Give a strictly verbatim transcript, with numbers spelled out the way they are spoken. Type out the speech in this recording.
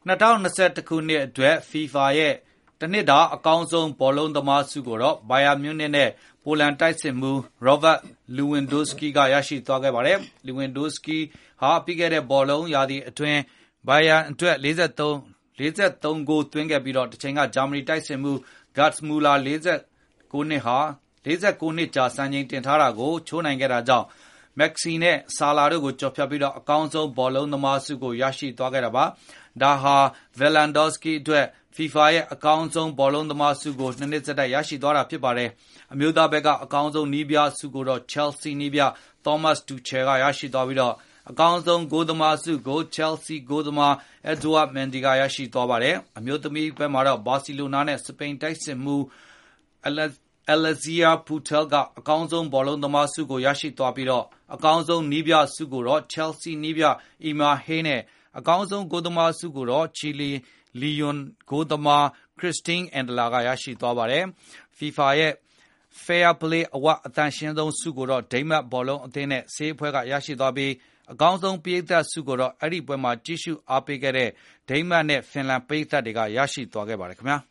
နှစ်ထောင်နှစ်ဆယ့်တစ်ခုနှစ်အတွက် FIFA ရဲ့တနှစ်တာအကောင်းဆုံးဘောလုံးသမားဆုကိုတော့ ဘိုင်ယာမြူးနစ်နဲ့ပိုလန်တိုက်စစ်မှူး Robert Lewandowski ကရရှိသွားခဲ့ပါတယ်။ Lewandowski ဟာပြီးခဲ့တဲ့ဘောလုံးရာသီအတွင်းဘိုင်ယာအတွက်၄၃ ဂိုးသွင်းခဲ့ပြီးတော့တချိန်ကဂျာမနီတိုက်စစ်မှူး Gerd Müller ၄၉ နှစ်ဟာ၄၉ နှစ်ကြာစံချိန်တင်ထားတာကိုချိုးနိုင်ခဲ့တာကြောင့်မက်ဆီနဲ့ဆာလာတို့ကိုကျော်ဖြတ်ပြီးတော့အကောင်းဆုံးဘောလုံးသမားဆုကိုရရှိသွားခဲ့တာပါ။ဒါဟာ Lewandowski အတွက် FIFA ရဲ့အကောင်းဆုံးဘောလုံးသမားဆုကိုနှစ်နှစ်ဆက်တိုက်ရရှိသွားတာဖြစ်ပါတယ်။အမျိုးသားဘက်ကအကောင်းဆုံးနည်းပြဆုကိုတော့ Chelsea နည်းပြ Thomas Tuchel ကရရှိသွားပြီးတော့အကောင်းဆုံးဂိုးသမားဆုကို Chelsea ဂိုးသမား Edouard Mendy ကရရှိသွားပါတယ်။အမျိုးသမီးဘက်မှာတော့ဘာစီလိုနာနဲ့စပိန်တိုက်စစ်မှူး Alexia Putel ကအကောင်းဆုံးဘောလုံးသမားဆုကိုရရှိသွားပြီးတော့အကောင်းဆုံးနည်းပြဆုကိုတော့ Chelsea နည်းပြ Emma Hayes နဲ့အကောင်းဆုံးဂိုးသမားဆုကိုတော့ Chile Lyon ဂိုးသမား Christine Endler ကရရှိသွားပါတယ်။ FIFA ရဲ့ Fair Play Award အသန့်ရှင်းဆုံးဆုကိုတော့ဒိန်းမတ်ဘောလုံးအသင်းနဲ့ဆေးအဖွဲ့ကရရှိသွားပြီးအကောင်းဆုံးပရိသတ်ဆုကိုတော့အဲ့ဒီပွဲမှာကြည့်ရှုအားပေးခဲ့တဲ့ဒိန်းမတ်နဲ့ဖင်လန်ပရိသတ်တွေကရရှိသွားခဲ့ပါတယ်ခင်ဗျာ။